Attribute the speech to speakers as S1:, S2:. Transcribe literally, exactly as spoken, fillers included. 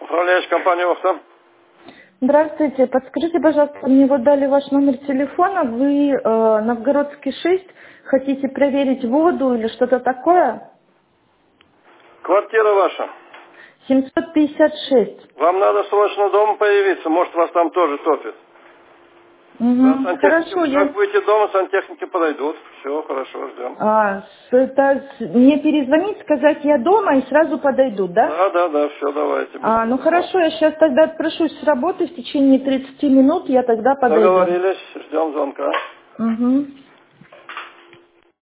S1: Управляющая компания «Охта».
S2: Здравствуйте. Подскажите, пожалуйста, мне вот дали ваш номер телефона. Вы э, Новгородский шесть, хотите проверить воду или что-то такое?
S1: Квартира ваша.
S2: семьсот пятьдесят шесть.
S1: Вам надо срочно дома появиться, может вас там тоже топит. Да,
S2: Угу.
S1: сантехники,
S2: Хорошо, я...
S1: как будете дома, сантехники подойдут. Все, хорошо, ждем.
S2: А, с- это с- мне перезвонить, сказать я дома и сразу подойдут, да?
S1: Да, да, да, все, давайте.
S2: А, ну хорошо, я сейчас тогда отпрошусь с работы в течение тридцати минут, я тогда подойду.
S1: Договорились, ждем звонка.
S2: Угу.